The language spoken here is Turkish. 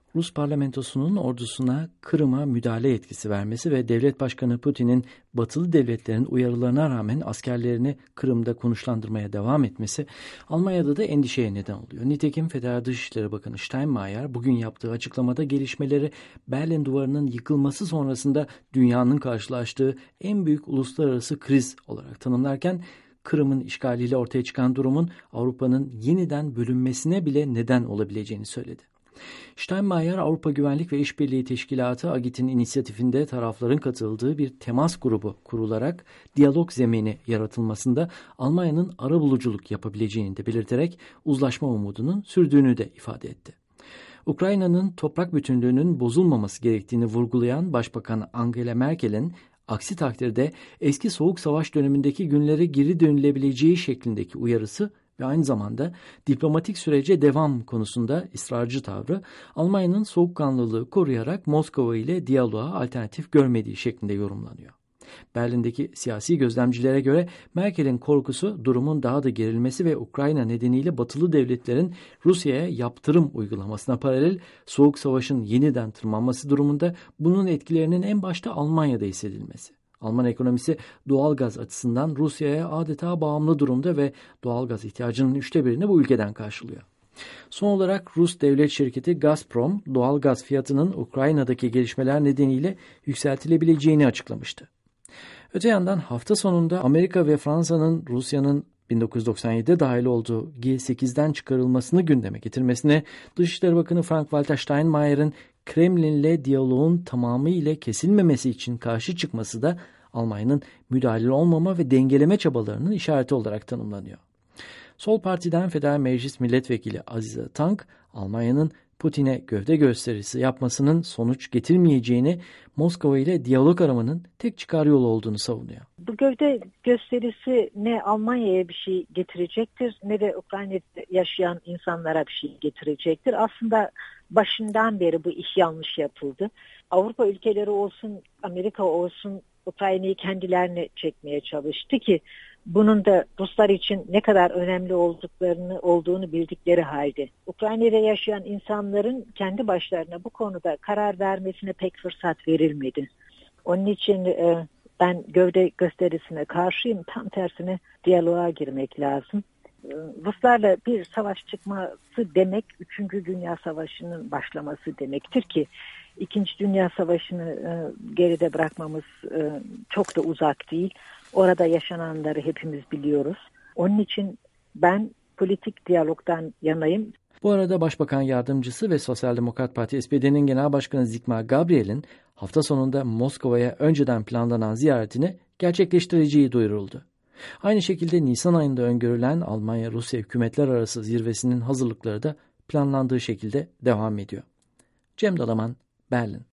Rus parlamentosunun ordusuna Kırım'a müdahale yetkisi vermesi ve devlet başkanı Putin'in batılı devletlerin uyarılarına rağmen askerlerini Kırım'da konuşlandırmaya devam etmesi Almanya'da da endişeye neden oluyor. Nitekim Federal Dışişleri Bakanı Steinmeier bugün yaptığı açıklamada gelişmeleri Berlin Duvarı'nın yıkılması sonrasında dünyanın karşılaştığı en büyük uluslararası kriz olarak tanımlarken Kırım'ın işgaliyle ortaya çıkan durumun Avrupa'nın yeniden bölünmesine bile neden olabileceğini söyledi. Steinmeier, Avrupa Güvenlik ve İşbirliği Teşkilatı AGİT'in inisiyatifinde tarafların katıldığı bir temas grubu kurularak diyalog zemini yaratılmasında Almanya'nın arabuluculuk yapabileceğini de belirterek uzlaşma umudunun sürdüğünü de ifade etti. Ukrayna'nın toprak bütünlüğünün bozulmaması gerektiğini vurgulayan Başbakan Angela Merkel'in aksi takdirde eski Soğuk Savaş dönemindeki günlere geri dönülebileceği şeklindeki uyarısı ve aynı zamanda diplomatik sürece devam konusunda ısrarcı tavrı Almanya'nın soğukkanlılığı koruyarak Moskova ile diyaloğa alternatif görmediği şeklinde yorumlanıyor. Berlin'deki siyasi gözlemcilere göre Merkel'in korkusu durumun daha da gerilmesi ve Ukrayna nedeniyle batılı devletlerin Rusya'ya yaptırım uygulamasına paralel Soğuk Savaş'ın yeniden tırmanması durumunda bunun etkilerinin en başta Almanya'da hissedilmesi. Alman ekonomisi doğalgaz açısından Rusya'ya adeta bağımlı durumda ve doğalgaz ihtiyacının 1/3'ünü bu ülkeden karşılıyor. Son olarak Rus devlet şirketi Gazprom, doğalgaz fiyatının Ukrayna'daki gelişmeler nedeniyle yükseltilebileceğini açıklamıştı. Öte yandan hafta sonunda Amerika ve Fransa'nın Rusya'nın 1997'de dahil olduğu G8'den çıkarılmasını gündeme getirmesine Dışişleri Bakanı Frank-Walter Steinmeier'in Kremlin'le diyaloğun tamamıyla kesilmemesi için karşı çıkması da Almanya'nın müdahale olmama ve dengeleme çabalarının işareti olarak tanımlanıyor. Sol Parti'den Federal Meclis Milletvekili Azize Tank, Almanya'nın Putin'e gövde gösterisi yapmasının sonuç getirmeyeceğini, Moskova ile diyalog aramanın tek çıkar yolu olduğunu savunuyor. Bu gövde gösterisi ne Almanya'ya bir şey getirecektir ne de Ukrayna'da yaşayan insanlara bir şey getirecektir. Aslında başından beri bu iş yanlış yapıldı. Avrupa ülkeleri olsun, Amerika olsun Ukrayna'yı kendilerine çekmeye çalıştı ki bunun da Ruslar için ne kadar önemli olduğunu bildikleri halde. Ukrayna'da yaşayan insanların kendi başlarına bu konuda karar vermesine pek fırsat verilmedi. Onun için ben gövde gösterisine karşıyım. Tam tersine diyaloğa girmek lazım. Ruslarla bir savaş çıkması demek 3. Dünya Savaşı'nın başlaması demektir ki 2. Dünya Savaşı'nı geride bırakmamız çok da uzak değil. Orada yaşananları hepimiz biliyoruz. Onun için ben politik diyalogdan yanayım. Bu arada Başbakan Yardımcısı ve Sosyal Demokrat Parti SPD'nin Genel Başkanı Sigmar Gabriel'in hafta sonunda Moskova'ya önceden planlanan ziyaretini gerçekleştireceği duyuruldu. Aynı şekilde Nisan ayında öngörülen Almanya-Rusya hükümetler arası zirvesinin hazırlıkları da planlandığı şekilde devam ediyor. Cem Dalaman, Berlin.